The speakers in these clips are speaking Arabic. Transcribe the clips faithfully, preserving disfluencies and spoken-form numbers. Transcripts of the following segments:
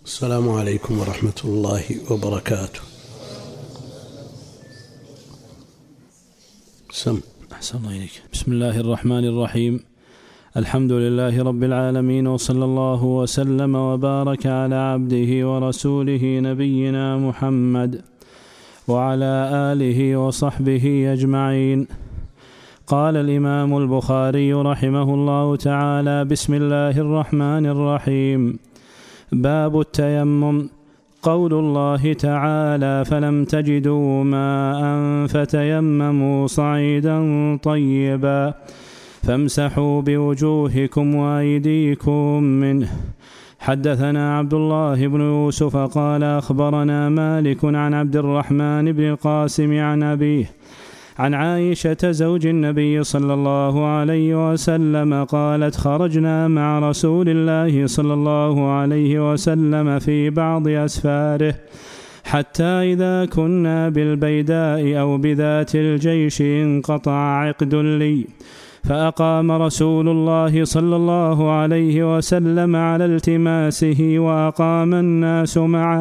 السلام عليكم ورحمة الله وبركاته. سم أحسن الله إليك. بسم الله الرحمن الرحيم. الحمد لله رب العالمين، وصلى الله وسلم وبارك على عبده ورسوله نبينا محمد وعلى آله وصحبه أجمعين. قال الإمام البخاري رحمه الله تعالى: بسم الله الرحمن الرحيم. باب التيمم. قول الله تعالى: فلم تجدوا ماء فتيمموا صعيدا طيبا فامسحوا بوجوهكم وأيديكم منه. حدثنا عبد الله بن يوسف قال أخبرنا مالك عن عبد الرحمن بن القاسم عن أبيه عن عائشة زوج النبي صلى الله عليه وسلم قالت: خرجنا مع رسول الله صلى الله عليه وسلم في بعض أسفاره، حتى إذا كنا بالبيداء أو بذات الجيش انقطع عقد لي، فأقام رسول الله صلى الله عليه وسلم على التماسه وأقام الناس معه،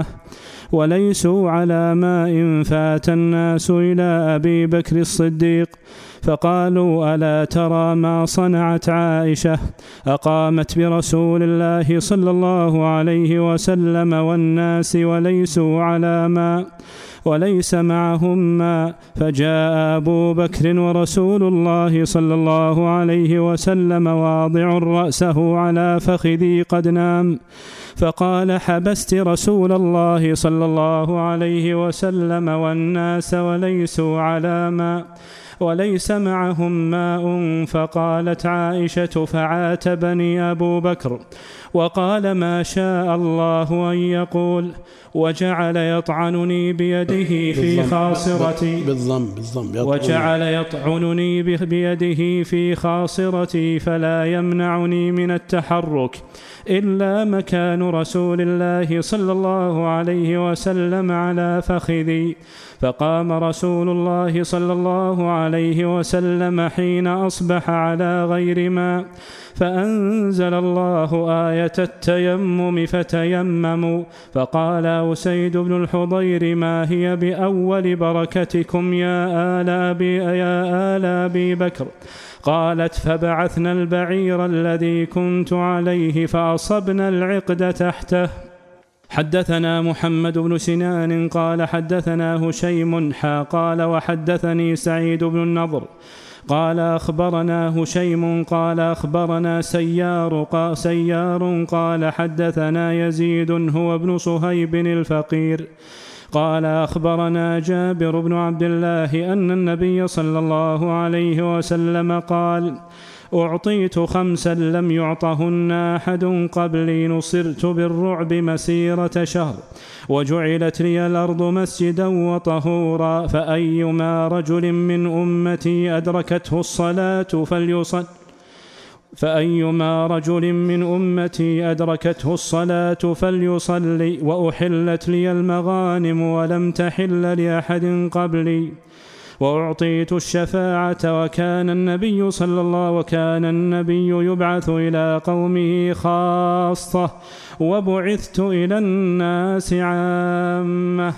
وليسوا على ماء، فات الناس إلى أبي بكر الصديق فقالوا: ألا ترى ما صنعت عائشة؟ أقامت برسول الله صلى الله عليه وسلم والناس وليسوا على ماء وليس معهم ماء. فجاء أبو بكر ورسول الله صلى الله عليه وسلم واضع رأسه على فخذي قد نام، فقال: حبست رسول الله صلى الله عليه وسلم والناس وليسوا على ماء وليس معهم ماء. فقالت عائشة: فعاتبني أبو بكر وقال: ما شاء الله أن يقول، وجعل يطعنني بيده في خاصرتي بالضم بالضم وجعل يطعنني بيده في خاصرتي فلا يمنعني من التحرك إلا مكان رسول الله صلى الله عليه وسلم على فخذي. فقام رسول الله صلى الله عليه وسلم حين أصبح على غير ماء، فأنزل الله آية التيمم فتيمموا. فقال أسيد بن الحضير: ما هي بأول بركتكم يا آل أبي, يا آل أبي بكر؟ قالت: فبعثنا البعير الذي كنت عليه فأصبنا العقد تحته. حدثنا محمد بن سنان قال حدثنا هشيم حا قال وحدثني سعيد بن النضر قال أخبرنا هشيم قال أخبرنا سيار قال, سيار قال حدثنا يزيد هو ابن صهيب الفقير قال أخبرنا جابر بن عبد الله أن النبي صلى الله عليه وسلم قال: أعطيت خمسا لم يعطهن أحد قبلي، نصرت بالرعب مسيرة شهر، وجعلت لي الأرض مسجدا وطهورا، فأيما رجل من أمتي أدركته الصلاة فليصل فأيما رجل من أمتي أدركته الصلاة فليصلي، وأحلت لي المغانم ولم تحل لأحد قبلي، وأعطيت الشفاعة، وكان النبي صلى الله وكان النبي يبعث إلى قومه خاصة، وبعثت إلى الناس عامة.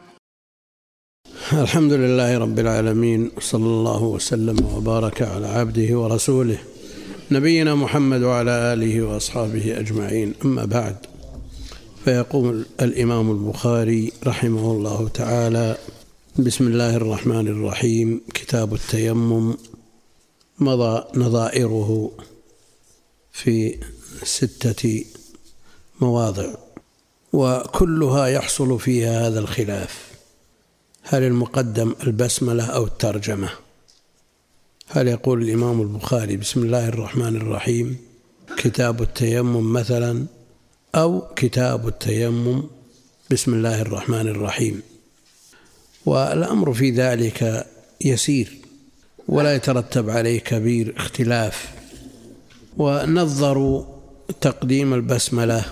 الحمد لله رب العالمين، صلى الله وسلم وبارك على عبده ورسوله نبينا محمد وعلى آله وأصحابه أجمعين. أما بعد، فيقول الإمام البخاري رحمه الله تعالى: بسم الله الرحمن الرحيم. كتاب التيمم، مضى نظائره في ستة مواضع، وكلها يحصل فيها هذا الخلاف: هل المقدم البسملة أو الترجمة؟ هل يقول الإمام البخاري بسم الله الرحمن الرحيم كتاب التيمم مثلا، أو كتاب التيمم بسم الله الرحمن الرحيم؟ والأمر في ذلك يسير ولا يترتب عليه كبير اختلاف. ونظروا تقديم البسملة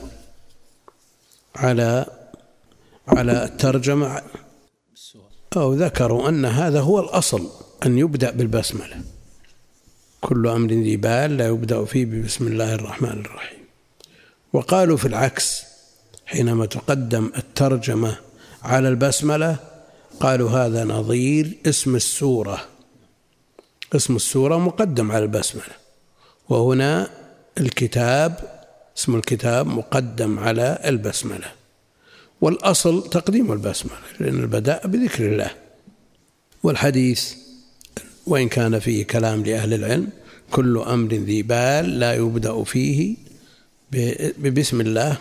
على على الترجمة، أو ذكروا أن هذا هو الأصل، أن يبدأ بالبسملة. كل أمر ذي بال لا يبدأ فيه بسم الله الرحمن الرحيم. وقالوا في العكس: حينما تقدم الترجمة على البسملة قالوا هذا نظير اسم السورة، اسم السورة مقدم على البسملة، وهنا الكتاب اسم الكتاب مقدم على البسملة، والأصل تقديم البسملة لأن البداء بذكر الله. والحديث وإن كان فيه كلام لأهل العلم كل أمر ذي بال لا يبدأ فيه ببسم الله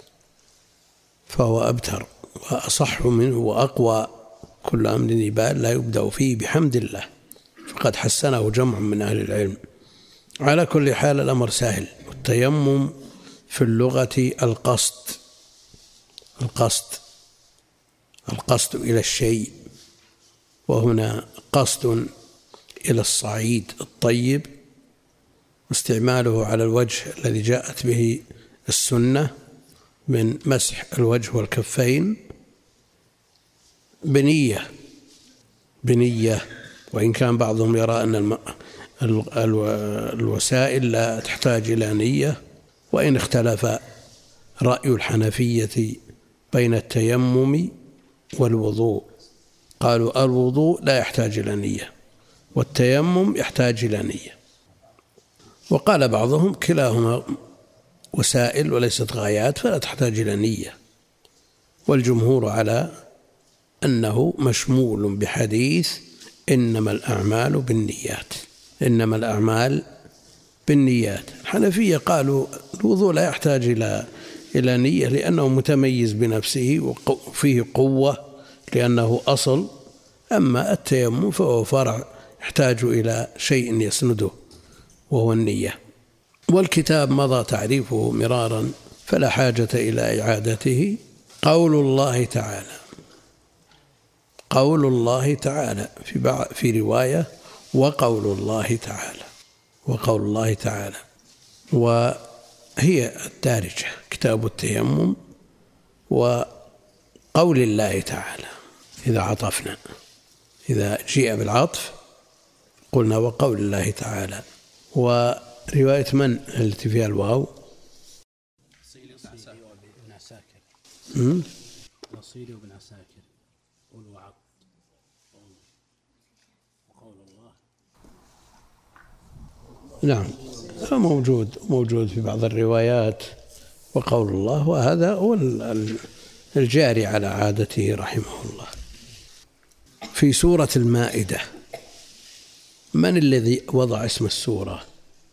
فهو أبتر وأصح منه وأقوى. كل أمر ذي بال لا يبدأ فيه بحمد الله، فقد حسنه جمع من أهل العلم. على كل حال الأمر سهل. والتيمم في اللغة القصد، القصد القصد إلى الشيء، وهنا قصد إلى الصعيد الطيب، واستعماله على الوجه الذي جاءت به السنة من مسح الوجه والكفين بنية بنية وإن كان بعضهم يرى أن الم... الوسائل لا تحتاج إلى نية، وإن اختلف رأي الحنفية بين التيمم والوضوء، قالوا الوضوء لا يحتاج إلى نية والتيمم يحتاج إلى نية، وقال بعضهم كلاهما وسائل وليست غايات فلا تحتاج إلى نية. والجمهور على أنه مشمول بحديث إنما الأعمال بالنيات، إنما الأعمال بالنيات. الحنفية قالوا الوضوء لا يحتاج إلى إلى نية لأنه متميز بنفسه وفيه قوة لأنه أصل، أما التيمم فهو فرع يحتاج إلى شيء يسنده وهو النية. والكتاب مضى تعريفه مرارا فلا حاجة إلى إعادته. قول الله تعالى، قول الله تعالى في في رواية وقول الله تعالى، وقول الله تعالى، وهي الدارجة كتاب التيمم وقول الله تعالى. إذا عطفنا، إذا جيء بالعطف قلنا وقول الله تعالى. ورواية من التي فيها الواو؟ نصيري وابن عساكر والوعظ وقول الله. نعم موجود موجود في بعض الروايات وقول الله، وهذا هو الجاري على عادته رحمه الله. في سورة المائدة من الذي وضع اسم السورة؟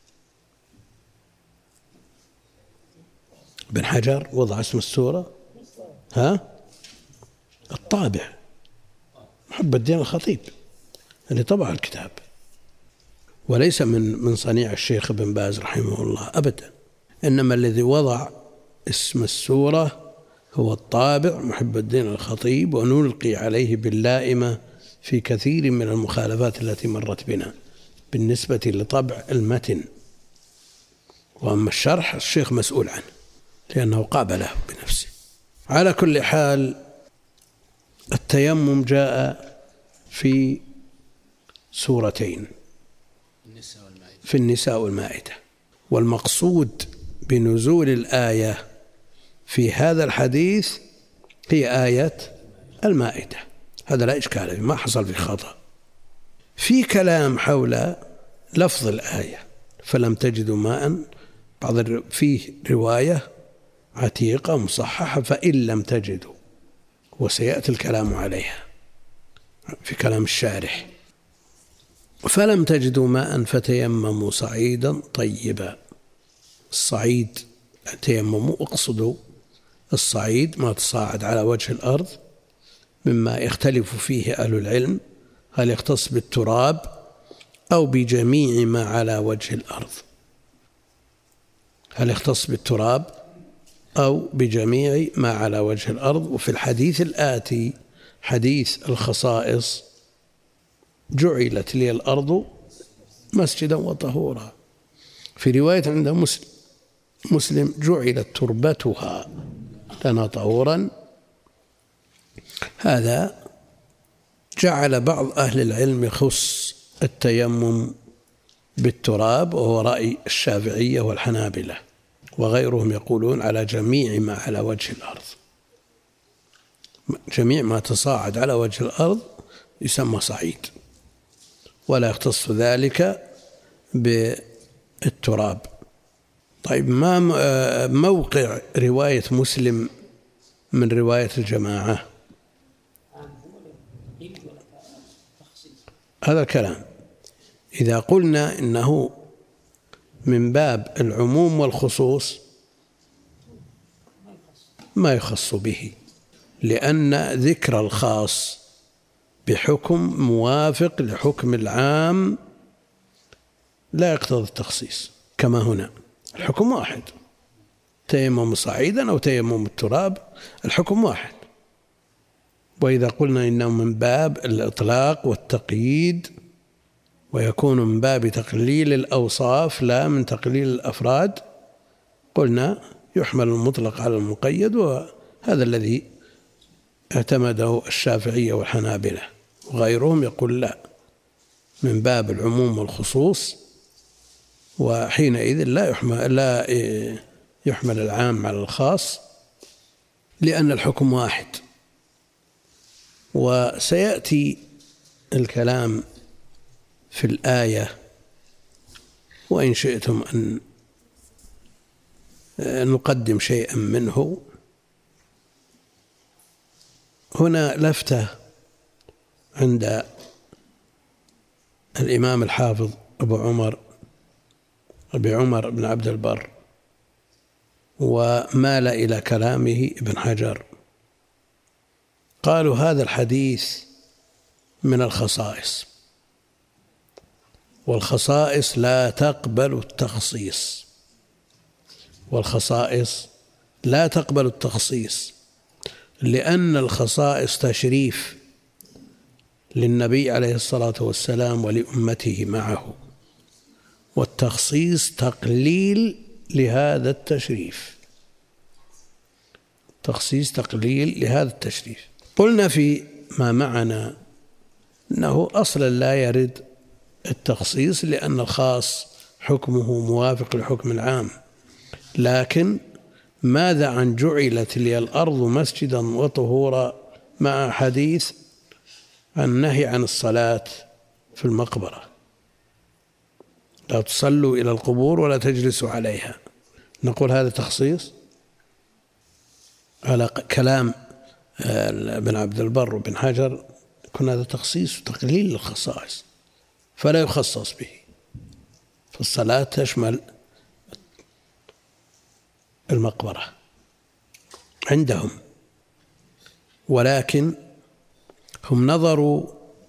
ابن حجر وضع اسم السورة؟ ها؟ الطابع محب الدين الخطيب اللي طبع الكتاب، وليس من من صنيع الشيخ ابن باز رحمه الله أبدا، إنما الذي وضع اسم السورة هو الطابع محب الدين الخطيب، ونلقي عليه باللائمة في كثير من المخالفات التي مرت بنا بالنسبة لطبع المتن. وأما الشرح الشيخ مسؤول عنه لأنه قابله بنفسه. على كل حال التيمم جاء في سورتين، في النساء والمائدة، والمقصود بنزول الآية في هذا الحديث هي آية المائدة، هذا لا إشكال فيه، ما حصل في خطأ. في كلام حول لفظ الآية فلم تجدوا ماء، بعض فيه رواية عتيقة مصححة فإن لم تجدوا، وسيأتي الكلام عليها في كلام الشارح. فلم تجدوا ماء فتيمموا صعيدا طيبا. الصعيد تيمموا، اقصدوا الصعيد ما تصاعد على وجه الأرض، مما يختلف فيه أهل العلم هل يختص بالتراب أو بجميع ما على وجه الأرض، هل يختص بالتراب أو بجميع ما على وجه الأرض. وفي الحديث الآتي حديث الخصائص جعلت لي الأرض مسجدا وطهورا، في رواية عند مسلم مسلم جعلت تربتها لنا طهورا. هذا جعل بعض أهل العلم يخص التيمم بالتراب، وهو رأي الشافعية والحنابلة، وغيرهم يقولون على جميع ما على وجه الأرض، جميع ما تصاعد على وجه الأرض يسمى صعيد، ولا يختص ذلك بالتراب. طيب، ما موقع رواية مسلم من رواية الجماعة؟ هذا الكلام إذا قلنا إنه من باب العموم والخصوص ما يخص به، لأن ذكر الخاص بحكم موافق لحكم العام لا يقتضي التخصيص، كما هنا الحكم واحد، تيمم صعيدا أو تيمم التراب الحكم واحد. وإذا قلنا إنه من باب الإطلاق والتقييد ويكون من باب تقليل الأوصاف لا من تقليل الأفراد، قلنا يحمل المطلق على المقيد، وهذا الذي اعتمده الشافعية والحنابلة، وغيرهم يقول لا، من باب العموم والخصوص، وحينئذ لا يحمل, لا يحمل العام على الخاص لأن الحكم واحد. وسيأتي الكلام في الآية، وإن شئتم أن نقدم شيئا منه. هنا لفتة عند الإمام الحافظ أبو عمر أبي عمر بن عبد البر، ومال إلى كلامه ابن حجر، قالوا هذا الحديث من الخصائص، والخصائص لا تقبل التخصيص، والخصائص لا تقبل التخصيص لأن الخصائص تشريف للنبي عليه الصلاة والسلام ولأمته معه، والتخصيص تقليل لهذا التشريف، تخصيص تقليل لهذا التشريف. قلنا في ما معنا أنه أصلا لا يرد التخصيص لأن الخاص حكمه موافق لحكم العام، لكن ماذا عن جعلت لي الأرض مسجدا وطهورا مع حديث النهي عن الصلاة في المقبرة، لا تصلوا إلى القبور ولا تجلسوا عليها، نقول هذا تخصيص على كلام ابن عبد البر وابن حجر، يكون هذا تخصيص وتقليل للخصائص فلا يخصص به. فالصلاة تشمل المقبرة عندهم، ولكن هم نظروا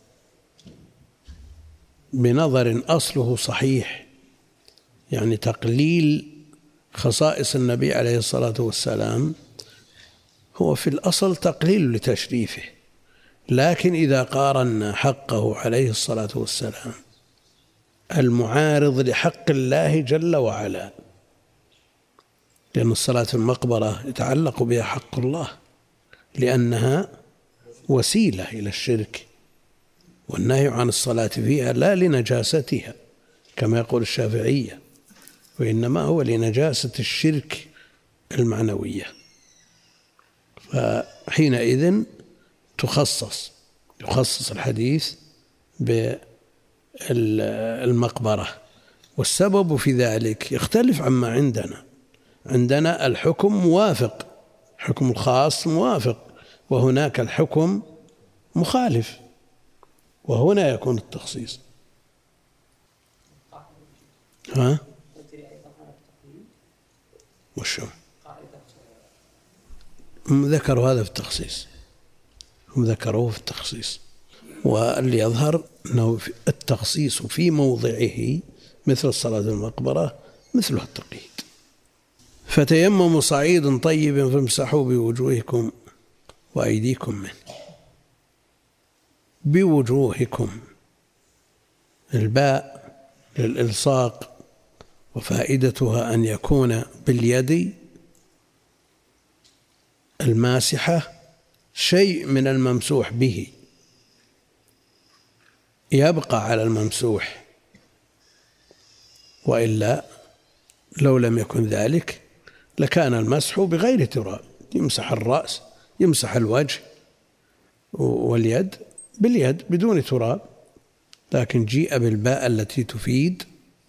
بنظر أصله صحيح، يعني تقليل خصائص النبي عليه الصلاة والسلام هو في الأصل تقليل لتشريفه، لكن إذا قارنا حقه عليه الصلاة والسلام المعارض لحق الله جل وعلا، لأن الصلاة في المقبرة يتعلق بها حق الله لأنها وسيلة إلى الشرك، والنهي عن الصلاة فيها لا لنجاستها كما يقول الشافعية، وإنما هو لنجاسة الشرك المعنوية، فحينئذ تخصص يخصص الحديث بالمقبرة. والسبب في ذلك يختلف عما عندنا، عندنا الحكم موافق، حكم الخاص موافق، وهناك الحكم مخالف، وهنا يكون التخصيص. ها؟ وشو؟ هم ذكروا هذا في التخصيص، هم ذكروه في التخصيص، واللي يظهر أنه التخصيص في موضعه مثل الصلاة في المقبرة مثلها التقييد. فتيمموا صعيدا طيبا فامسحوا بوجوهكم وأيديكم منه. بوجوهكم، الباء للإلصاق، وفائدتها أن يكون باليد الماسحة شيء من الممسوح به يبقى على الممسوح، وإلا لو لم يكن ذلك لكان المسح بغير تراب، يمسح الرأس، يمسح الوجه واليد باليد بدون تراب، لكن جيء بالباء التي تفيد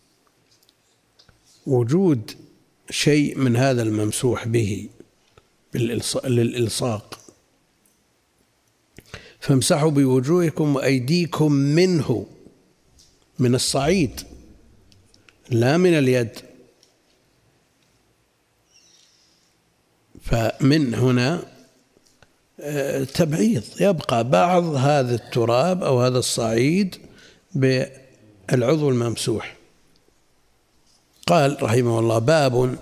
وجود شيء من هذا الممسوح به للإلصاق. فامسحوا بوجوهكم وأيديكم منه، من الصعيد لا من اليد. فمن هنا تبعيض، يبقى بعض هذا التراب أو هذا الصعيد بالعضو الممسوح. قال رحمه الله: باب،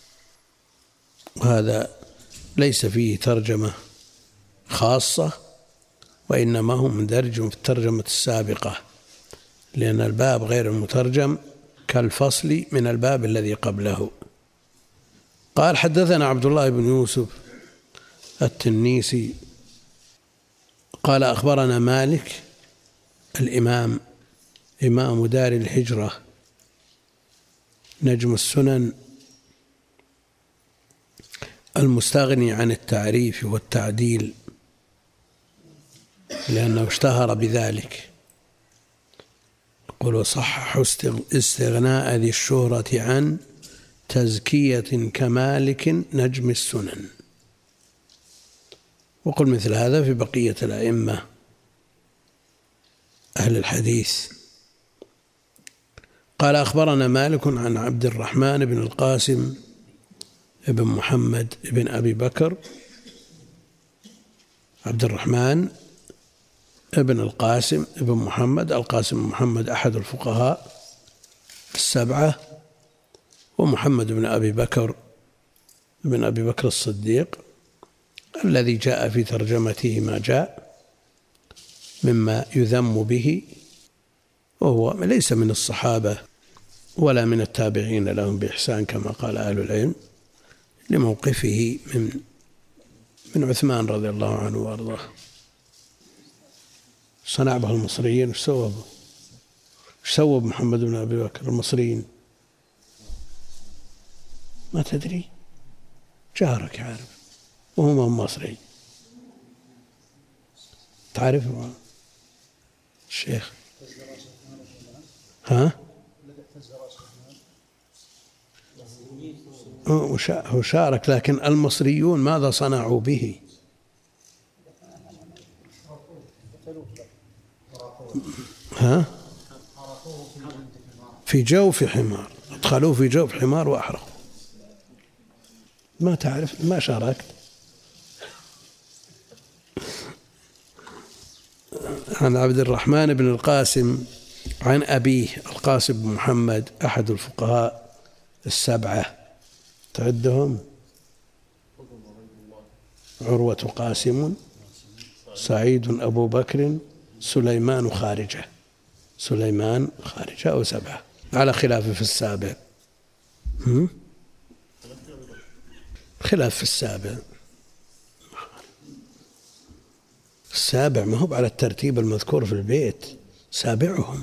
وهذا ليس فيه ترجمة خاصة، وإنما هو مندرج في الترجمة السابقة، لأن الباب غير المترجم كالفصل من الباب الذي قبله. قال: حدثنا عبد الله بن يوسف التنيسي قال: أخبرنا مالك الإمام إمام دار الهجرة نجم السنن المستغني عن التعريف والتعديل لأنه اشتهر بذلك. يقول: وصحح استغناء ذي الشهرة عن تزكية كمالك نجم السنن. وقل مثل هذا في بقية الأئمة أهل الحديث. قال: أخبرنا مالك عن عبد الرحمن بن القاسم ابن محمد ابن أبي بكر. عبد الرحمن ابن القاسم ابن محمد، القاسم بن محمد أحد الفقهاء السبعة، ومحمد بن أبي بكر ابن أبي بكر الصديق الذي جاء في ترجمته ما جاء مما يذم به، وهو ليس من الصحابة ولا من التابعين لهم بإحسان كما قال أهل العلم، لموقفه من من عثمان رضي الله عنه وارضاه. صنع به المصريين، وش سووا وش سووا محمد بن أبي بكر المصريين؟ ما تدري؟ جارك عارف، وهو مصري. تعرف الشيخ؟ ها؟ هو شارك، لكن المصريون ماذا صنعوا به؟ ها؟ في جوف حمار، ادخلوه في جوف حمار وأحرقوا. ما تعرف؟ ما شاركت؟ عن عبد الرحمن بن القاسم عن أبيه القاسم بن محمد أحد الفقهاء السبعة، تعدهم: عروة قاسم، سعيد أبو بكر، سليمان خارجة. سليمان خارجة أو سبعة على خلاف في السابع. هم؟ خلاف في السابع. السابع ما هو على الترتيب المذكور في البيت، سابعهم.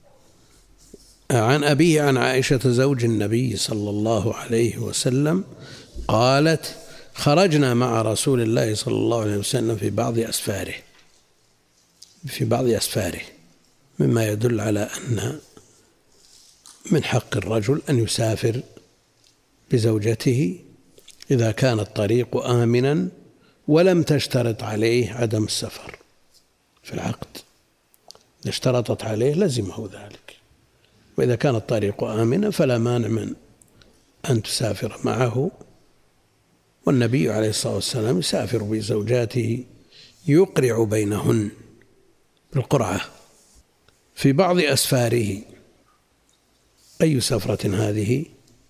عن أبيه عن عائشة زوج النبي صلى الله عليه وسلم قالت: خرجنا مع رسول الله صلى الله عليه وسلم في بعض أسفاره في بعض أسفاره مما يدل على أن من حق الرجل أن يسافر بزوجته إذا كان الطريق آمنا ولم تشترط عليه عدم السفر في العقد. إذا اشترطت عليه لزمه ذلك، وإذا كان الطريق آمنا فلا مانع من أن تسافر معه. والنبي عليه الصلاة والسلام يسافر بزوجاته يقرع بينهن بالقرعة في بعض أسفاره. أي سفرة هذه؟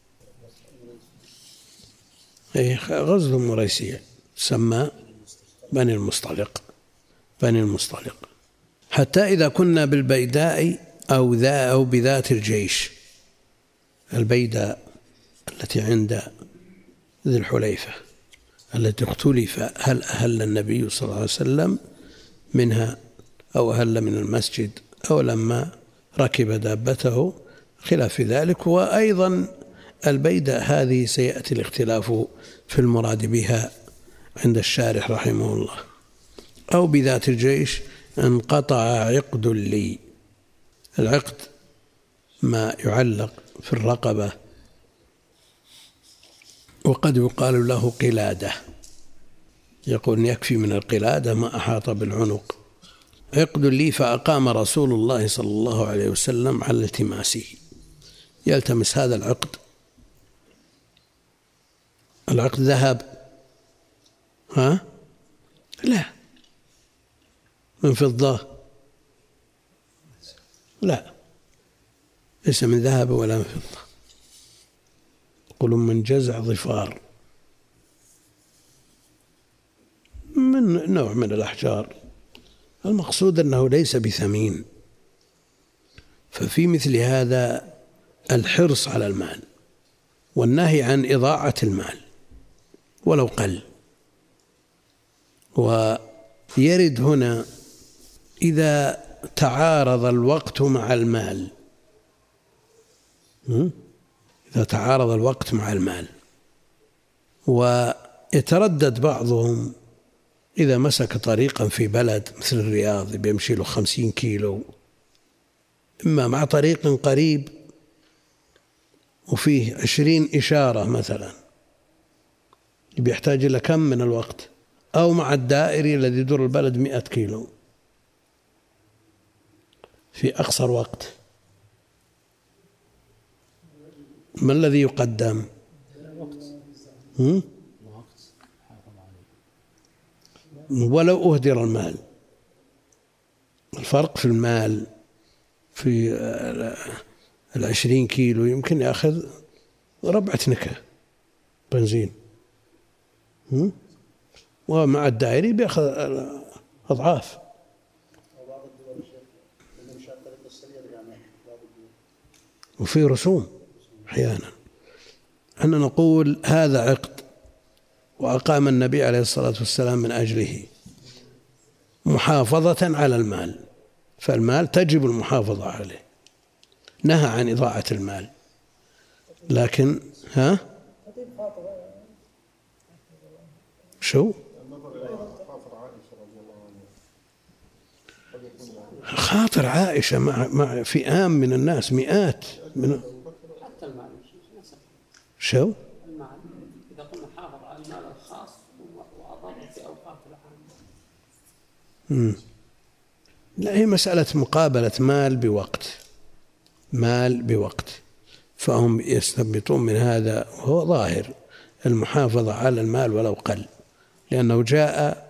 غزو مريسيع سمى بني المصطلق بني المصطلق حتى إذا كنا بالبيداء أو ذا أو بذات الجيش. البيداء التي عند ذي الحليفة التي اختلف هل أهل النبي صلى الله عليه وسلم منها أو أهل من المسجد أو لما ركب دابته، خلاف ذلك. وأيضا البيدة هذه سيأتي الاختلاف في المراد بها عند الشارح رحمه الله. أو بذات الجيش انقطع عقد لي. العقد ما يعلق في الرقبة وقد يقال له قلادة، يقول يكفي من القلادة ما أحاط بالعنق. عقد لي فأقام رسول الله صلى الله عليه وسلم على التماسه، يلتمس هذا العقد. العقد ذهب؟ ها؟ لا. من فضة؟ لا، ليس من ذهب ولا من فضة. يقولون من جزع ظفار، من نوع من الأحجار. المقصود أنه ليس بثمين. ففي مثل هذا الحرص على المال والنهي عن إضاعة المال ولو قل. ويرد هنا إذا تعارض الوقت مع المال، إذا تعارض الوقت مع المال، ويتردد بعضهم إذا مسك طريقا في بلد مثل الرياض بيمشي له خمسين كيلو، إما مع طريق قريب وفيه عشرين إشارة مثلا بيحتاج إلى كم من الوقت، أو مع الدائري الذي يدور البلد مئة كيلو في أقصر وقت. ما الذي يقدم؟ هم؟ ولو أهدر المال. الفرق في المال في العشرين كيلو يمكن يأخذ ربعة نكة بنزين، ومع الدائري بيأخذ أضعاف. وفي رسوم أحيانا. أن نقول هذا عقد وأقام النبي عليه الصلاة والسلام من أجله محافظة على المال، فالمال تجب المحافظة عليه، نهى عن إضاعة المال. لكن ها شو خاطر عائشة مع مع فئام من الناس، مئات من شو المال. إذا قلنا حافظ على المال الخاص وأضر في أوقات العام. لا، هي مسألة مقابلة مال بوقت، مال بوقت، فهم يستنبطون من هذا وهو ظاهر المحافظة على المال ولو قل، لأنه جاء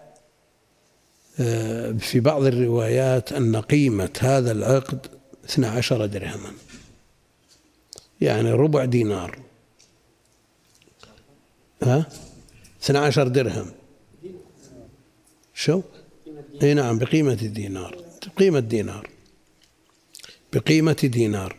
في بعض الروايات أن قيمة هذا العقد اثنا عشر درهما، يعني ربع دينار. ها اثنا عشر درهم شو؟ اي نعم، بقيمة الدينار، بقيمة دينار، بقيمة دينار،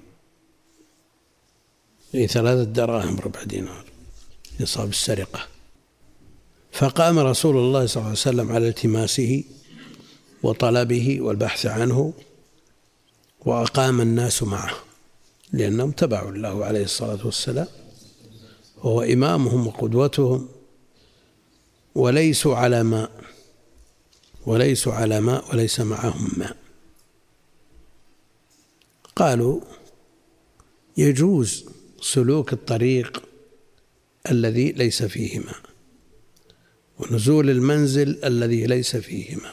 اي ثلاثة دراهم ربع دينار يصاب السرقة. فقام رسول الله صلى الله عليه وسلم على التماسه وطلبه والبحث عنه، وأقام الناس معه لأنهم تبعوا له عليه الصلاة والسلام، وهو إمامهم وقدوتهم، وليسوا على ماء وليسوا على ماء وليس معهم ماء. قالوا يجوز سلوك الطريق الذي ليس فيه ماء ونزول المنزل الذي ليس فيه ماء،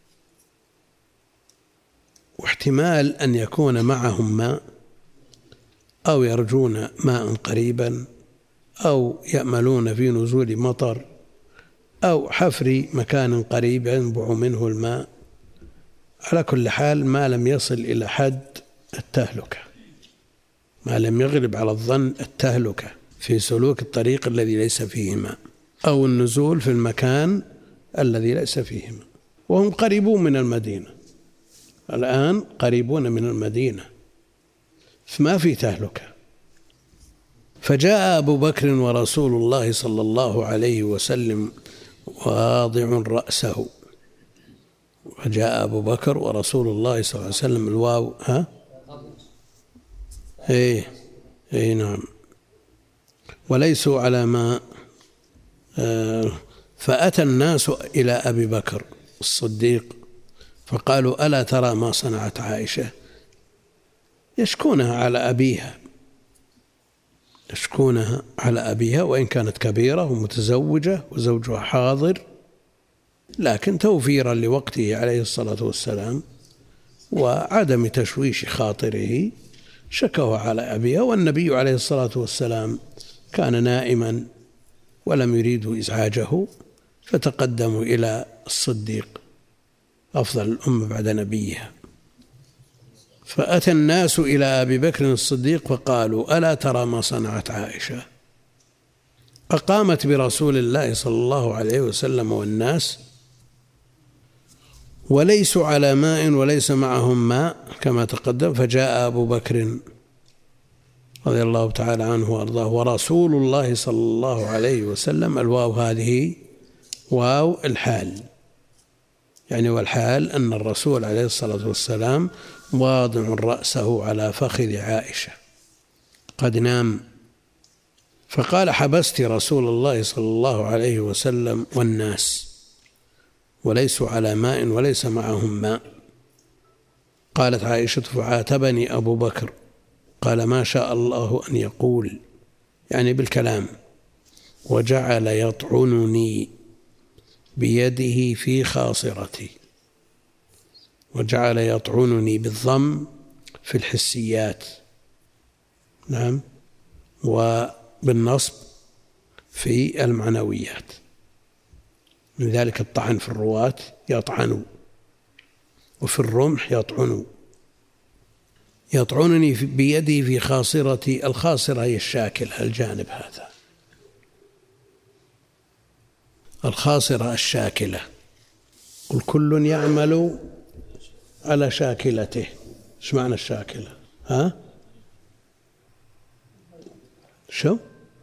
واحتمال أن يكون معهم ماء أو يرجون ماء قريبا أو يأملون في نزول مطر أو حفر مكان قريب ينبع منه الماء. على كل حال ما لم يصل إلى حد التهلكة، ما لم يغلب على الظن التهلكة في سلوك الطريق الذي ليس فيه ماء أو النزول في المكان الذي ليس فيه ماء. وهم قريبون من المدينة الآن، قريبون من المدينة، فما في تهلكة. فجاء أبو بكر ورسول الله صلى الله عليه وسلم واضع رأسه. فجاء أبو بكر ورسول الله صلى الله عليه وسلم، الواو ها ايه ايه نعم، وليسوا على ما فأتى الناس إلى أبي بكر الصديق فقالوا ألا ترى ما صنعت عائشة، يشكونها على أبيها يشكونها على أبيها وإن كانت كبيرة ومتزوجة وزوجها حاضر، لكن توفيرا لوقته عليه الصلاة والسلام وعدم تشويش خاطره شكوه على أبيها، والنبي عليه الصلاة والسلام كان نائما ولم يريدوا إزعاجه فتقدموا إلى الصديق أفضل الأمة بعد نبيها. فأتى الناس إلى أبي بكر الصديق فقالوا ألا ترى ما صنعت عائشة، أقامت برسول الله صلى الله عليه وسلم والناس وليسوا على ماء وليس معهم ماء كما تقدم، فجاء أبو بكر رضي الله تعالى عنه وأرضاه ورسول الله صلى الله عليه وسلم، الواو هذه واو الحال، يعني والحال أن الرسول عليه الصلاة والسلام واضع رأسه على فخذ عائشة قد نام، فقال حبست رسول الله صلى الله عليه وسلم والناس وليسوا على ماء وليس معهم ماء. قالت عائشة فعاتبني أبو بكر، قال ما شاء الله أن يقول، يعني بالكلام، وجعل يطعنني بيده في خاصرتي، وجعل يطعنني بالضم في الحسيات، نعم، وبالنصب في المعنويات، من ذلك الطعن في الرواة يطعن، وفي الرمح يطعن، يطعنني بيدي في خاصرتي. الخاصرة هي الشاكلة، الجانب هذا الخاصرة الشاكلة، قل كل يعمل على شاكلته. ايش معنى الشاكلة؟ ها؟ شو؟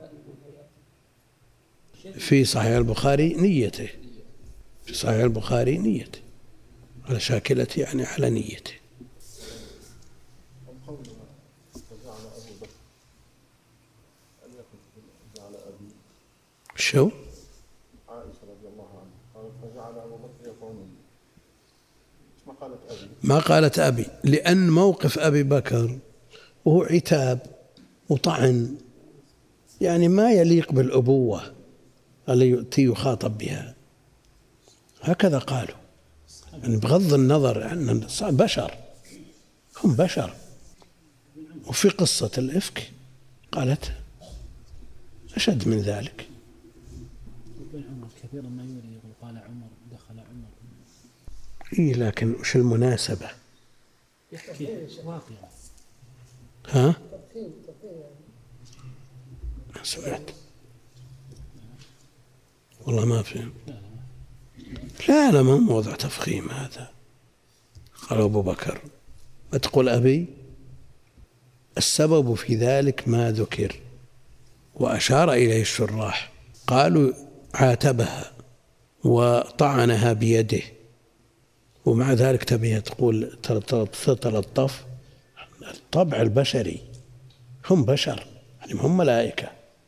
في صحيح البخاري نيته، في صحيح البخاري نيته على شاكلته يعني على نيته. شو؟ ما قالت أبي، لأن موقف أبي بكر وهو عتاب وطعن، يعني ما يليق بالأبوة التي يخاطب بها، هكذا قالوا، يعني بغض النظر عن بشر، هم بشر. وفي قصة الإفك قالت أشد من ذلك. كثيرا ما يوري يقول قال عمر دخل عمر. إيه لكن وش المناسبة؟ يحكي واقع. ها؟ سمعت والله ما فهم. لا لا ما موضع تفخيم هذا. قال أبو بكر ما تقول أبي، السبب في ذلك ما ذكر، وأشار إليه الشراح، قالوا عاتبها وطعنها بيده، ومع ذلك تبيه تقول تتلطف. الطبع البشري، هم بشر يعني هم ملائكة.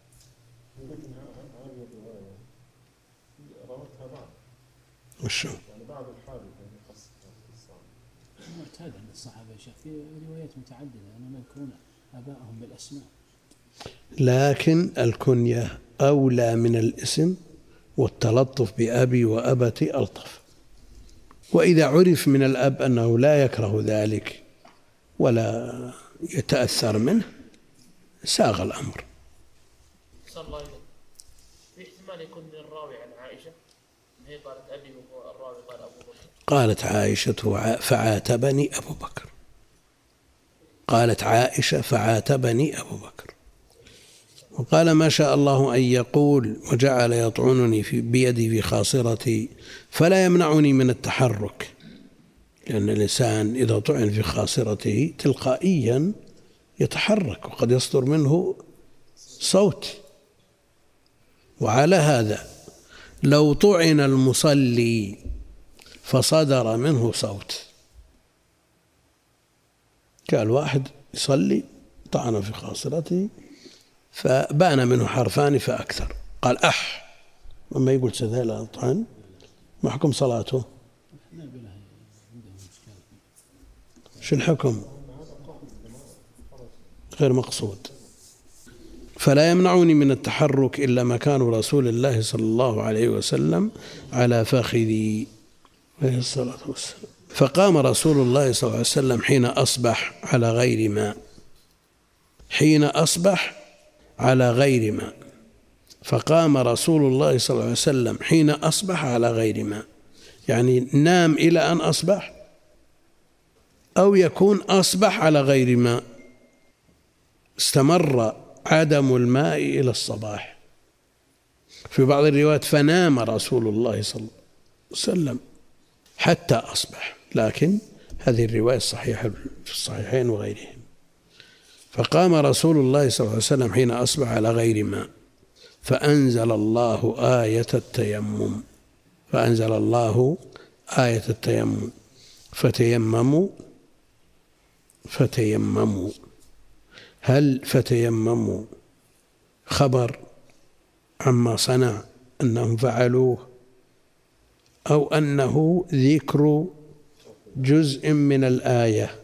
وشو؟ معتاد عند الصحابة في روايات متعددة أنهم يذكرون آباءهم بالأسماء، لكن الكنية أولى من الاسم، والتلطف بأبي وأبتي ألطف. وإذا عرف من الأب أنه لا يكره ذلك ولا يتأثر منه ساغ الأمر. صلى الله عليه وسلم في احتمال يكون من الراوي عن عائشة، هي قالت أبي والراوي قال أبو بكر. قالت عائشة فعاتبني أبو بكر، قالت عائشة فعاتبني أبو بكر، وقال ما شاء الله أن يقول وجعل يطعنني في بيدي في خاصرتي فلا يمنعني من التحرك، لأن الإنسان إذا طعن في خاصرته تلقائيا يتحرك وقد يصدر منه صوت. وعلى هذا لو طعن المصلي فصدر منه صوت، كان واحد يصلي طعن في خاصرته فبان منه حرفان فأكثر. قال أح، وما يقول سذيل طعن ما حكم صلاته؟ شو الحكم؟ غير مقصود. فلا يمنعني من التحرك إلا مكان رسول الله صلى الله عليه وسلم على فخذي عليه الصلاة والسلام. فقام رسول الله صلى الله عليه وسلم حين أصبح على غير ماء، حين أصبح على غير ماء. فقام رسول الله صلى الله عليه وسلم حين أصبح على غير ماء، يعني نام إلى أن أصبح، أو يكون أصبح على غير ماء، استمر عدم الماء إلى الصباح. في بعض الروايات فنام رسول الله صلى الله عليه وسلم حتى أصبح، لكن هذه الرواية الصحيحة في الصحيحين وغيرهم. فقام رسول الله صلى الله عليه وسلم حين أصبح على غير ماء، فأنزل الله آية التيمم، فأنزل الله آية التيمم فتيمموا فتيمموا. هل فتيمموا خبر عما صنع أنهم فعلوه، أو أنه ذكر جزء من الآية؟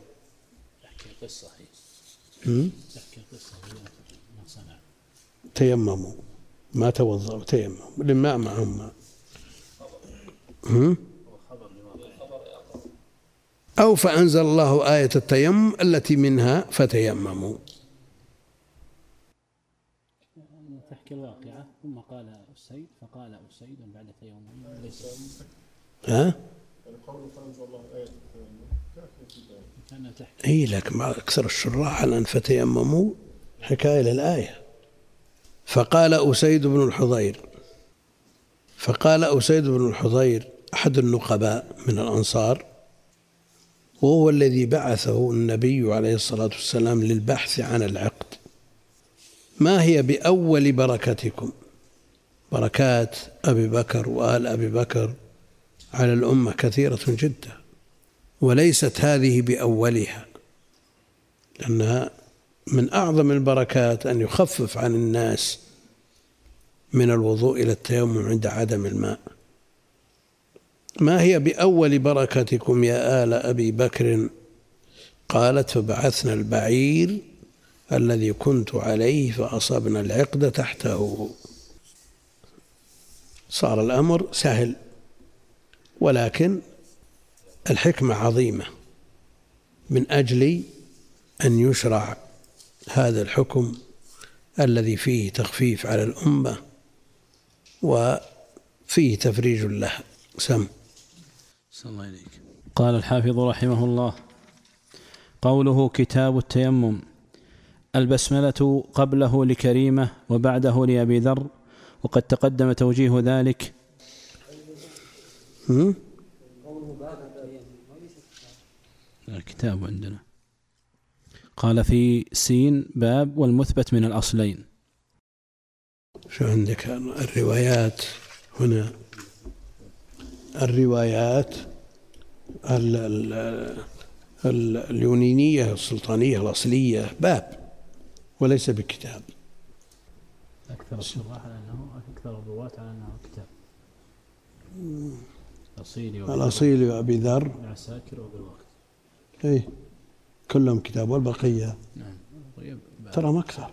تيمموا ما توضأوا، تيمموا للماء معهم ماء. أو فأنزل الله آية التيمم التي منها فتيمموا. تحكي الواقعة ثم قال أسيد فقال أسيد بعد تيمم ليس ها؟ إيه، لكن مع أكثر الشراح على أن فتيمموا حكاية للآية. فقال أسيد بن الحضير فقال أسيد بن الحضير أحد النقباء من الأنصار، وهو الذي بعثه النبي عليه الصلاة والسلام للبحث عن العقد. ما هي بأول بركتكم؟ بركات أبي بكر وآل أبي بكر على الأمة كثيرة جدا، وليست هذه بأولها، لأنها من أعظم البركات أن يخفف عن الناس من الوضوء إلى التيمم عند عدم الماء. ما هي بأول بركتكم يا آل أبي بكر؟ قالت فبعثنا البعير الذي كنت عليه فأصبنا العقد تحته. صار الأمر سهل، ولكن الحكمة عظيمة من أجل أن يشرع هذا الحكم الذي فيه تخفيف على الأمة وفيه تفريج لها. سم صلى الله عليك. قال الحافظ رحمه الله: قوله كتاب التيمم، البسملة قبله لكريمة وبعده لأبي ذر، وقد تقدم توجيه ذلك. الكتاب عندنا قال في سين باب والمثبت من الأصلين. شو عندك الروايات هنا؟ الروايات ال ال ال اليونانية السلطانية الأصلية باب وليس بكتاب. أكثر الشراح على أنه أكثر الرواة على أنه كتاب. الأصيل وأبي ذر العساكر وبالوقت. إيه كلهم كتاب، والبقية نعم ترى ما أكثر.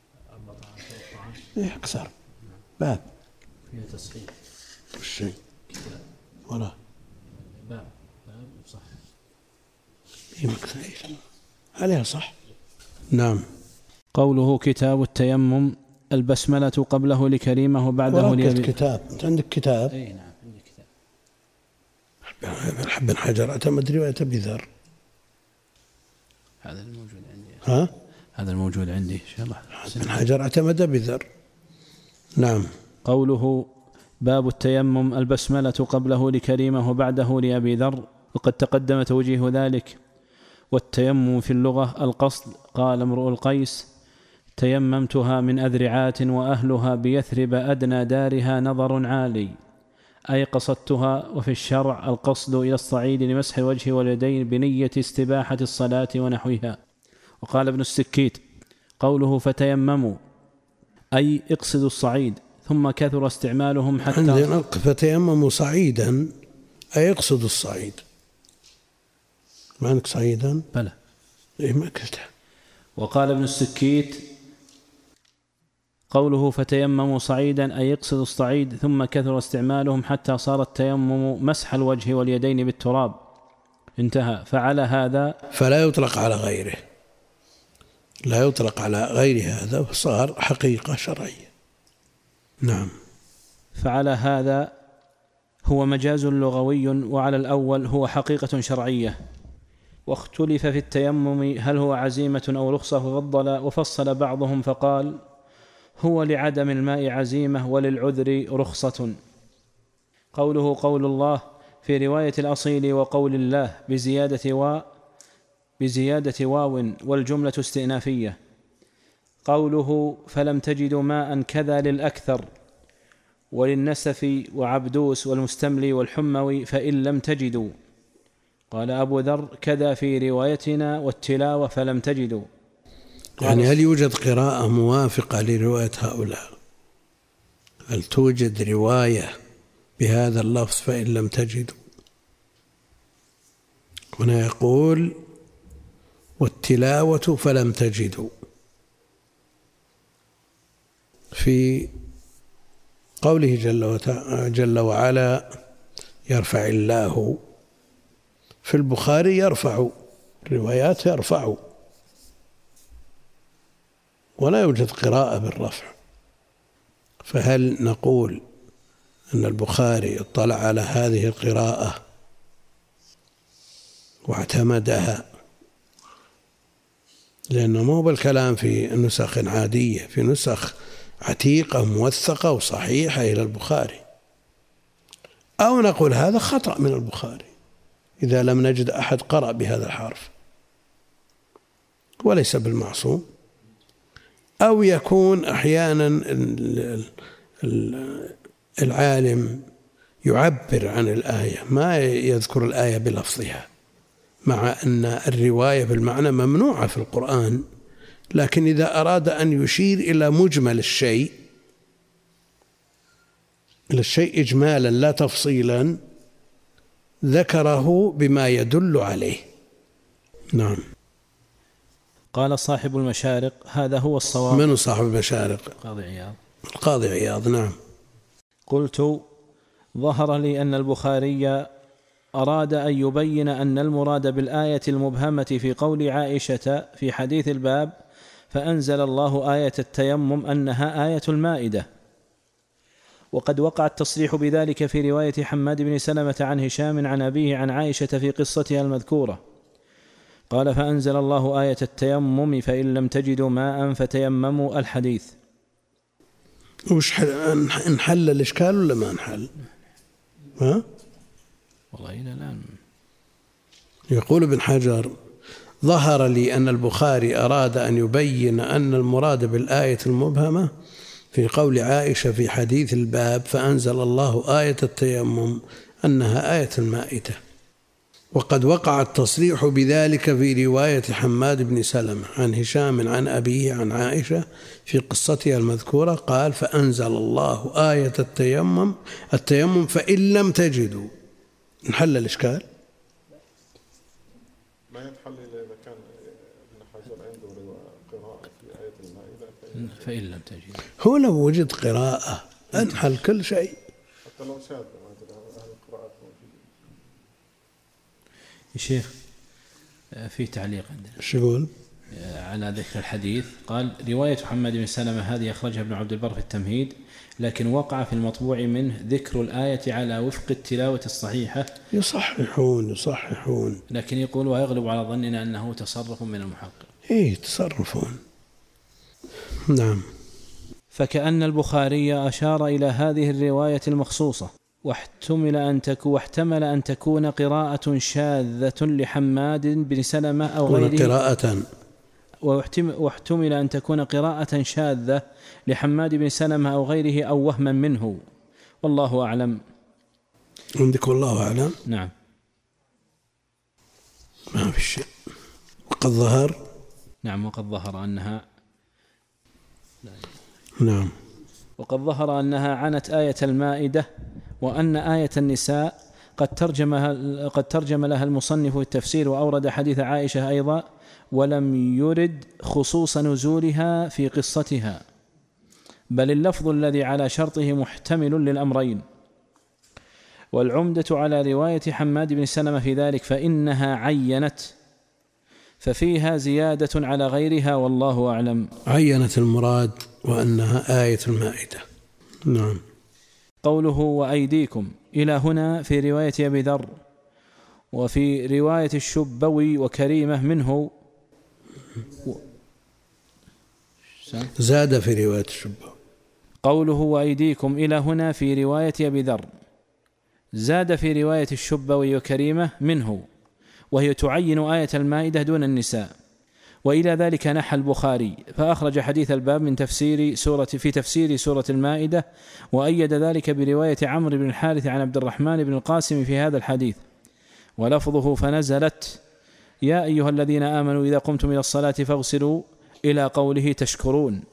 إيه أكثر باب فيها تصحيح الشيء ولا باب باب صح. إيه مكثر عليها صح. نعم. قوله كتاب التيمم، البسملة قبله لكريمة وبعده لأبي. كتاب أنت عندك كتاب؟ أي نعم عندي كتاب. بن حجر اعتمد رواية أبي ذر. هذا الموجود عندي. ها؟ هذا الموجود عندي إن شاء الله. بن حجر اعتمد أبي ذر. نعم. قوله باب التيمم، البسملة قبله لكريمة وبعده لأبي ذر، وقد تقدم توجيه ذلك. والتيمم في اللغة القصد. قال امرؤ القيس: تيممتها من أذرعات وأهلها بيثرب أدنى دارها نظر عالي، أي قصدتها. وفي الشرع القصد إلى الصعيد لمسح الوجه واليدين بنية استباحة الصلاة ونحوها. وقال ابن السكيت: قوله فتيمموا أي اقصدوا الصعيد ثم كثر استعمالهم حتى عندنا فتيمموا صعيدا أي اقصدوا الصعيد. ما عندك صعيدا؟ بلى. إيه ما كتبتها. وقال ابن السكيت قوله فتيمموا صعيدا أي يقصد الصعيد ثم كثر استعمالهم حتى صار التيمم مسح الوجه واليدين بالتراب انتهى. فعلى هذا فلا يطلق على غيره، لا يطلق على غير هذا، فصار حقيقة شرعية. نعم. فعلى هذا هو مجاز لغوي، وعلى الأول هو حقيقة شرعية. واختلف في التيمم هل هو عزيمة أو رخصة، ففضل وفصل بعضهم فقال هو لعدم الماء عزيمة وللعذر رخصة. قوله قول الله في رواية الأصيل وقول الله بزيادة واو بزيادة واو والجملة استئنافية. قوله فلم تجدوا ماء كذا للأكثر، وللنسف وعبدوس والمستملي والحموي فإن لم تجدوا. قال أبو ذر كذا في روايتنا والتلاوة فلم تجدوا. يعني هل يوجد قراءة موافقة لرواية هؤلاء؟ هل توجد رواية بهذا اللفظ فإن لم تجدوا؟ هنا يقول والتلاوة فلم تجدوا. في قوله جل, جل وعلا يرفع الله، في البخاري يرفع، روايات يرفع، ولا يوجد قراءة بالرفع. فهل نقول أن البخاري اطلع على هذه القراءة واعتمدها؟ لأنه مو بالكلام في نسخ عادية، في نسخ عتيقة موثقة وصحيحة إلى البخاري. أو نقول هذا خطأ من البخاري إذا لم نجد أحد قرأ بهذا الحرف، وليس بالمعصوم. أو يكون أحيانا العالم يعبر عن الآية، ما يذكر الآية بلفظها، مع أن الرواية بالمعنى ممنوعة في القرآن، لكن إذا أراد أن يشير إلى مجمل الشيء، إلى الشيء إجمالا لا تفصيلا، ذكره بما يدل عليه. نعم. قال صاحب المشارق هذا هو الصواب. من صاحب المشارق؟ القاضي عياض. القاضي عياض. نعم. قلت ظهر لي أن البخاري أراد أن يبين أن المراد بالآية المبهمة في قول عائشة في حديث الباب فأنزل الله آية التيمم أنها آية المائدة، وقد وقع التصريح بذلك في رواية حماد بن سلمة عن هشام عن أبيه عن عائشة في قصتها المذكورة. قال فأنزل الله آية التيمم فإن لم تجدوا ماء فتيمموا الحديث. وش انحل الإشكال ولا ما انحل؟ ها؟ والله إلى الآن. يقول ابن حجر ظهر لي أن البخاري أراد أن يبين أن المراد بالآية المبهمة في قول عائشة في حديث الباب فأنزل الله آية التيمم أنها آية المائدة، وقد وقع التصريح بذلك في رواية حماد بن سلمة عن هشام عن أبيه عن عائشة في قصتها المذكورة. قال فأنزل الله آية التيمم التيمم فإن لم تجدوا. انحل الإشكال؟ ما ينحل إذا كان ابن حجر عنده قراءة في آية المائدة فإن لم تجدوا. هو لو وجد قراءة انحل كل شيء، حتى لو شاذ أهل القراءات موجودين. الشيخ في تعليق عندنا شو يقول على ذكر الحديث؟ قال رواية محمد بن سلمة هذه أخرجها ابن عبد البر في التمهيد، لكن وقع في المطبوع منه ذكر الآية على وفق التلاوة الصحيحة. يصححون يصححون لكن يقول ويغلب على ظننا أنه تصرف من المحقق. إيه تصرفون. نعم. فكأن البخاري أشار إلى هذه الرواية المخصوصة، واحتمل أن تكون واحتمل أن تكون قراءة شاذة لحماد بن سلمة أو غيره قراءة واحتمل أن تكون قراءة شاذة لحماد بن سلمة أو غيره أو وهما منه، والله أعلم. عندك والله أعلم. نعم. ما في شيء. وقد ظهر. نعم وقد ظهر أنها لا. نعم. وقد ظهر أنها عنت آية المائدة، وأن آية النساء قد ترجمها قد ترجم لها المصنف في التفسير، وأورد حديث عائشة أيضا، ولم يرد خصوص نزولها في قصتها، بل اللفظ الذي على شرطه محتمل للأمرين. والعمدة على رواية حماد بن سلمة في ذلك، فإنها عينت، ففيها زيادة على غيرها، والله أعلم. عينت المراد وأنها آية المائدة. نعم. قوله وأيديكم إلى هنا في رواية أبي ذر، وفي رواية الشبوي وكريمة منه زاد في رواية الشبوي. قوله وأيديكم إلى هنا في رواية أبي ذر، زاد في رواية الشبوي وكريمة منه، وهي تعين آية المائدة دون النساء. وإلى ذلك نحى البخاري، فأخرج حديث الباب من تفسير سورة في تفسير سورة المائدة، وأيد ذلك برواية عمرو بن الحارث عن عبد الرحمن بن القاسم في هذا الحديث، ولفظه فنزلت يا أيها الذين آمنوا إذا قمتم إلى الصلاة فاغسلوا إلى قوله تشكرون.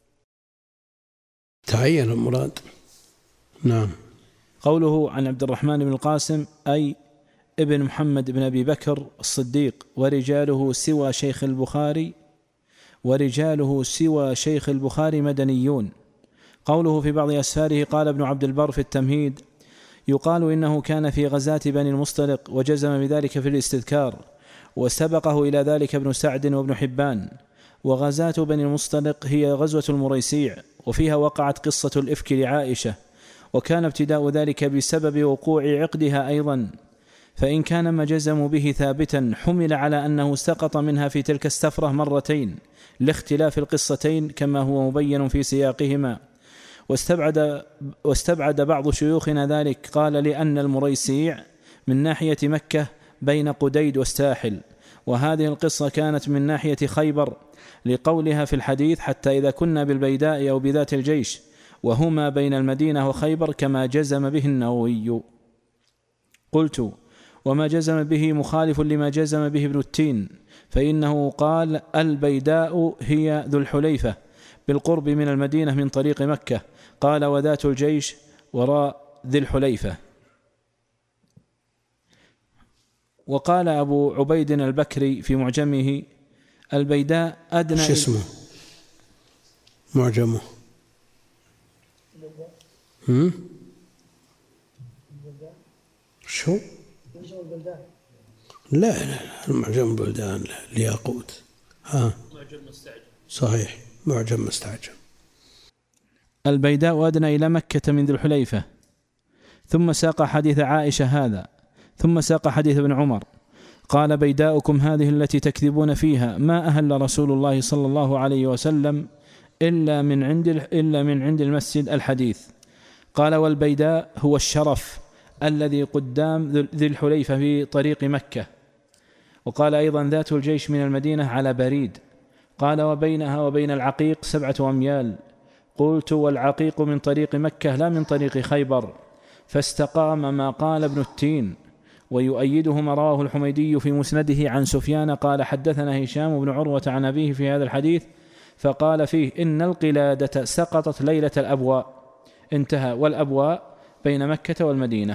تعين المراد. نعم. قوله عن عبد الرحمن بن القاسم أي ابن محمد بن أبي بكر الصديق، ورجاله سوى شيخ البخاري ورجاله سوى شيخ البخاري مدنيون. قوله في بعض أسفاره، قال ابن عبد البر في التمهيد يقال إنه كان في غزاة بني المصطلق، وجزم بذلك في الاستذكار، وسبقه إلى ذلك ابن سعد وابن حبان. وغزاة بني المصطلق هي غزوة المريسيع، وفيها وقعت قصة الإفك لعائشة، وكان ابتداء ذلك بسبب وقوع عقدها أيضا، فإن كان ما جزموا به ثابتا حمل على أنه سقط منها في تلك السفرة مرتين لاختلاف القصتين كما هو مبين في سياقهما. واستبعد, واستبعد بعض شيوخنا ذلك، قال لأن المريسيع من ناحية مكة بين قديد واستاحل، وهذه القصة كانت من ناحية خيبر، لقولها في الحديث حتى إذا كنا بالبيداء أو بذات الجيش، وهما بين المدينة وخيبر كما جزم به النووي. قلت وما جزم به مخالف لما جزم به ابن التين، فإنه قال البيداء هي ذو الحليفة بالقرب من المدينة من طريق مكة، قال وذات الجيش وراء ذي الحليفة. وقال أبو عبيد البكري في معجمه البيداء أدنى. شو اسمه معجمه؟ هم؟ شو؟ لا لا المعجم بلدان الياقوت. ها معجم مستعجم. صحيح معجم مستعجم. البيداء أدنى إلى مكة من ذي الحليفة، ثم ساق حديث عائشة هذا، ثم ساق حديث ابن عمر، قال بيداؤكم هذه التي تكذبون فيها ما أهل رسول الله صلى الله عليه وسلم إلا من عند إلا من عند المسجد الحديث. قال والبيداء هو الشرف الذي قدام ذي الحليفة في طريق مكة. وقال أيضا ذات الجيش من المدينة على بريد. قال وبينها وبين العقيق سبعة أميال. قلت والعقيق من طريق مكة لا من طريق خيبر، فاستقام ما قال ابن التين. ويؤيده ما رواه الحميدي في مسنده عن سفيان قال حدثنا هشام بن عروة عن أبيه في هذا الحديث، فقال فيه إن القلادة سقطت ليلة الأبواء، انتهى. والأبواء بين مكة والمدينة.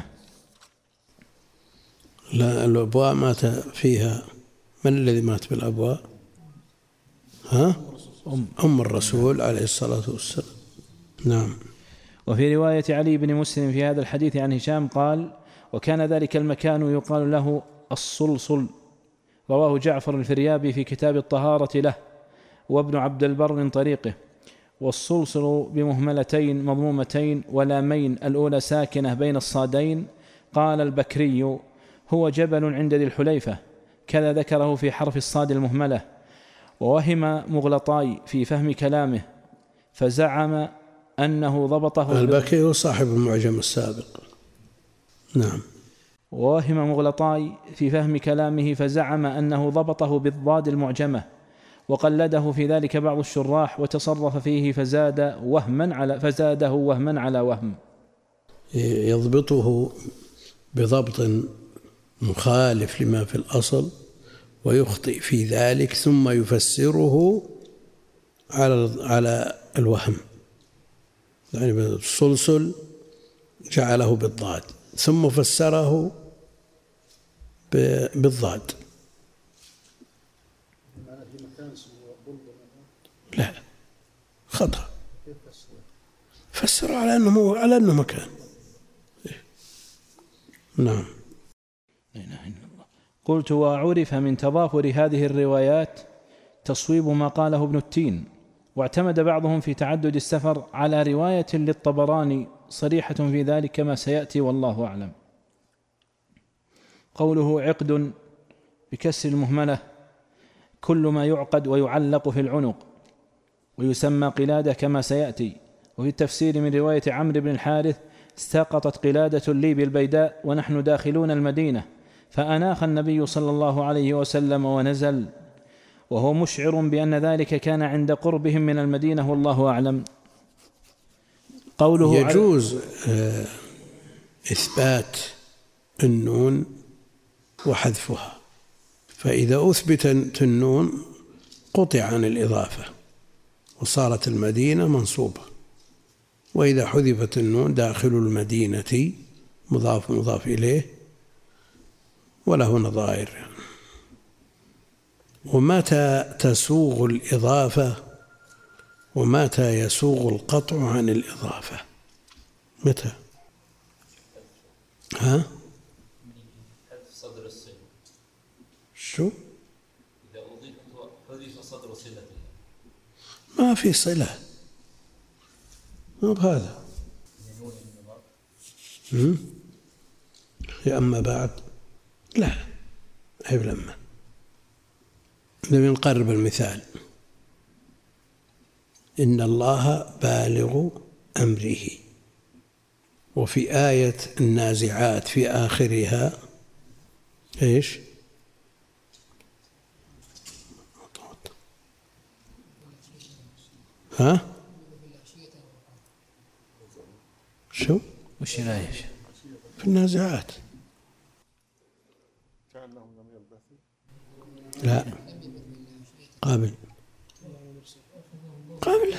لا الأبواء مات فيها من الذي مات بالأبواء؟ ها؟ أم الرسول عليه الصلاة والسلام. نعم. وفي رواية علي بن مسلم في هذا الحديث عن هشام قال وكان ذلك المكان يقال له الصلصل. رواه جعفر الفريابي في كتاب الطهارة له، وابن عبد البر من طريقه. والصلصل بمهملتين مضمومتين ولامين الأولى ساكنة بين الصادين. قال البكري هو جبل عند ذي الحليفة، كذا ذكره في حرف الصاد المهملة. ووهم مغلطاي في فهم كلامه فزعم أنه ضبطه. البكري هو صاحب المعجم السابق. نعم. ووهم مغلطاي في فهم كلامه فزعم أنه ضبطه بالضاد المعجمة، وقلده في ذلك بعض الشراح وتصرف فيه فزاد وهما على فزاده وهما على وهم. يضبطه بضبط مخالف لما في الأصل ويخطئ في ذلك ثم يفسره على على الوهم. يعني الصلصل جعله بالضاد ثم فسره بالضاد. لا خطأ، فسر على أنه على أنه مكان. نعم. قلت: وعرف من تضافر هذه الروايات تصويب ما قاله ابن التين، واعتمد بعضهم في تعدد السفر على رواية للطبراني صريحة في ذلك كما سيأتي والله أعلم. قوله عقد بكسر المهملة كل ما يعقد ويعلق في العنق، ويسمى قلادة كما سيأتي. وفي التفسير من رواية عمرو بن الحارث: سقطت قلادة لي بالبيداء ونحن داخلون المدينة، فأناخ النبي صلى الله عليه وسلم ونزل، وهو مشعر بأن ذلك كان عند قربهم من المدينة والله أعلم. قوله يجوز إثبات النون وحذفها، فإذا أثبت النون قطع عن الإضافة وصارت المدينة منصوبة، وإذا حذفت النون داخل المدينة مضاف مضاف إليه وله نظائر. ومتى تسوغ الإضافة ومتى يسوغ القطع عن الإضافة؟ متى؟ ها؟ صدر الصلة. شو؟ إذا أضيف صدر صلة ما في صلة، ما بهذا. يا أما بعد لا عيب. لما نبي نقرب المثال: إن الله بالغ أمره، وفي آية النازعات في آخرها إيش؟ ها؟ شو؟ وش الآية؟ في النازعات. لا قابل قابل.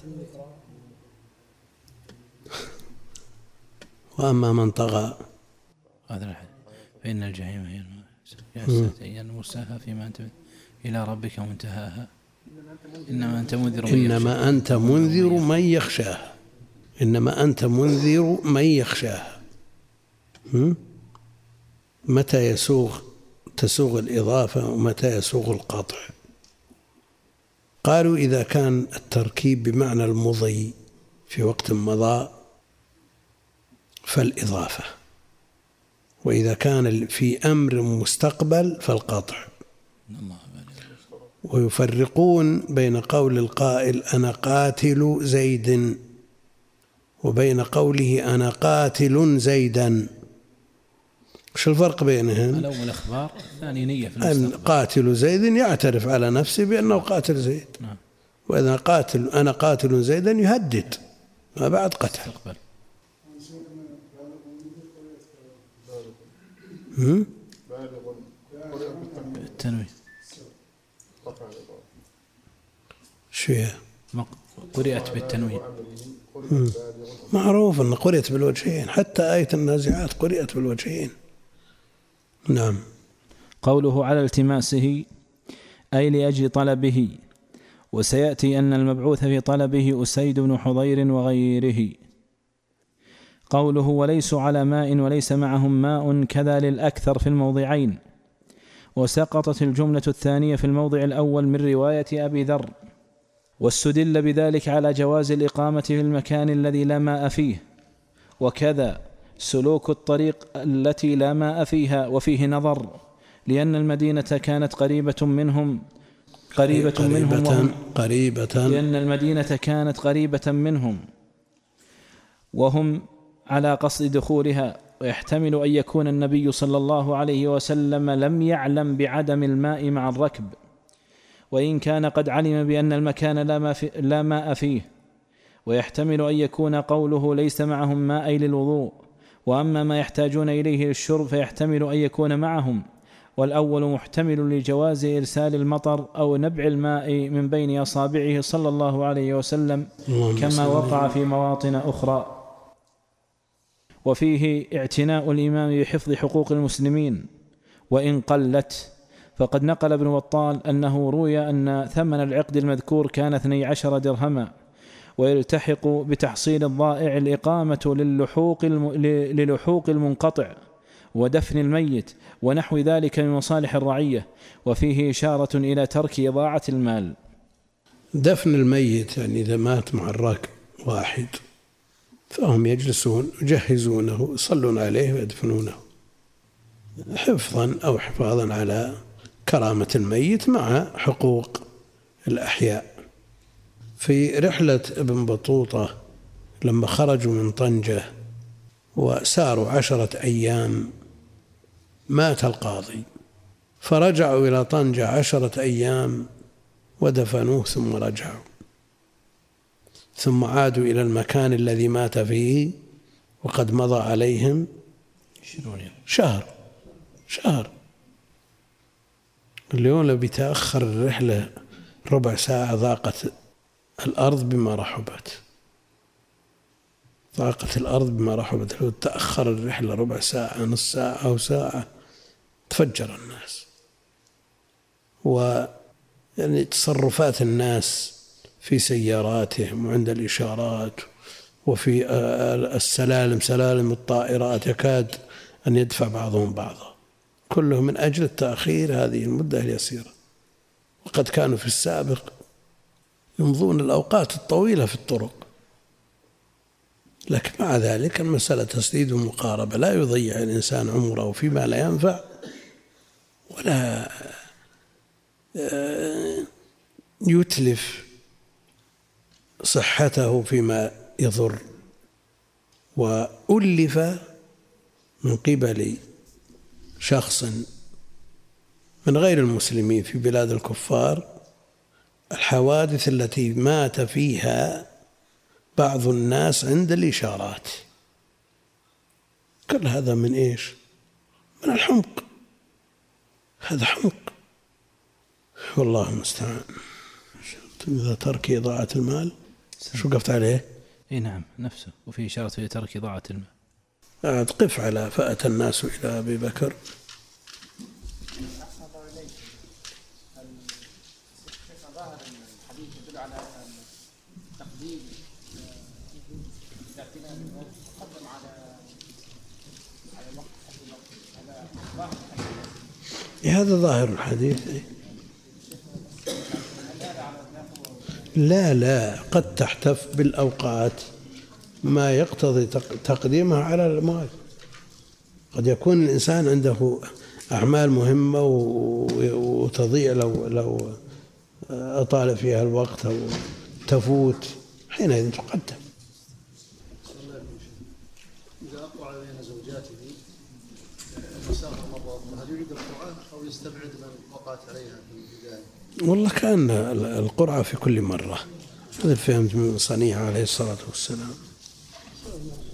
وأما من طغى فإن الجحيم هي هي المرساها فيما أنت إلى ربك منتهاها إنما أنت منذر إنما أنت منذر من يخشاها إنما أنت منذر من يخشاها. متى يسوغ تسوغ الإضافة ومتى يسوغ القطع؟ قالوا إذا كان التركيب بمعنى المضي في وقت مضى فالإضافة، وإذا كان في أمر مستقبل فالقطع. ويفرقون بين قول القائل أنا قاتل زيد وبين قوله أنا قاتل زيدا. وش الفرق بينهم؟ الأول أخبار، الثاني نية في المستقبل. أن قاتل زيد يعترف على نفسه بأنه قاتل زيد، نعم. وإذا قاتل أنا قاتل زيدا يهدد ما بعد قتل. التنوين شو هي؟ قرئت بالتنوين. معروف أن قرئت بالوجهين، حتى آية النازعات قرئت بالوجهين. نعم. قوله على التماسه أي لأجل طلبه، وسيأتي أن المبعوث في طلبه أسيد بن حضير وغيره. قوله وليسوا على ماء وليس معهم ماء كذا للأكثر في الموضعين، وسقطت الجملة الثانية في الموضع الأول من رواية أبي ذر، واستدل بذلك على جواز الإقامة في المكان الذي لا ماء فيه، وكذا سلوك الطريق التي لا ماء فيها، وفيه نظر لأن المدينة كانت قريبة منهم قريبة, قريبة منهم وهم قريبة لأن المدينة كانت قريبة منهم وهم على قصد دخولها. ويحتمل أن يكون النبي صلى الله عليه وسلم لم يعلم بعدم الماء مع الركب، وإن كان قد علم بأن المكان لا ماء فيه. ويحتمل أن يكون قوله ليس معهم ماء للوضوء، وأما ما يحتاجون إليه للشرب فيحتمل أن يكون معهم، والأول محتمل لجواز إرسال المطر أو نبع الماء من بين أصابعه صلى الله عليه وسلم كما وقع في مواطن أخرى. وفيه اعتناء الإمام بحفظ حقوق المسلمين وإن قلت، فقد نقل ابن بطال أنه روي أن ثمن العقد المذكور كان اثني عشر درهما، ويلتحق بتحصيل الضائع الإقامة للحوق, الم... للحوق المنقطع ودفن الميت ونحو ذلك من مصالح الرعية. وفيه إشارة إلى ترك إضاعة المال. دفن الميت يعني إذا مات مع الراكب واحد فهم يجلسون يجهزونه يصلون عليه ويدفنونه حفظا أو حفاظا على كرامة الميت مع حقوق الأحياء. في رحلة ابن بطوطة لما خرجوا من طنجة وساروا عشرة أيام مات القاضي، فرجعوا إلى طنجة عشرة أيام ودفنوه ثم رجعوا، ثم عادوا إلى المكان الذي مات فيه وقد مضى عليهم شهر شهر. اليوم لو بيتأخر الرحلة ربع ساعة ضاقت الأرض بما رحبت، ضاقت الأرض بما رحبت. لو تأخر الرحلة ربع ساعة نص ساعة أو ساعة تفجر الناس. ويعني تصرفات الناس في سياراتهم وعند الإشارات وفي السلالم سلالم الطائرات يكاد أن يدفع بعضهم بعضا، كله من أجل التأخير هذه المدة اليسيرة. وقد كانوا في السابق يمضون الأوقات الطويلة في الطرق، لكن مع ذلك المسألة تسديد ومقاربة، لا يضيع الإنسان عمره فيما لا ينفع ولا يتلف صحته فيما يضر. وألف من قبل شخص من غير المسلمين في بلاد الكفار الحوادث التي مات فيها بعض الناس عند الإشارات. كل هذا من إيش؟ من الحمق، هذا حمق والله المستعان. إذا ترك إضاعة المال شو قفت عليه؟ إيه نعم نفسه. وفي إشارة في ترك إضاعة المال. قد قف على فأتى الناس إلى أبي بكر. هذا ظاهر الحديث. لا لا قد تحتف بالأوقات ما يقتضي تقديمها على الأموال. قد يكون الإنسان عنده أعمال مهمة وتضيع لو لو أطال فيها الوقت أو تفوت، حينئذ تقدم. إذا أقرأ بين زوجاته مسافة مرات هل يريد القرآن أو يستبعد من وقعت عليها في البداية؟ والله كان القرعة في كل مرة، هذا فهمت من صنيعه عليه الصلاة والسلام.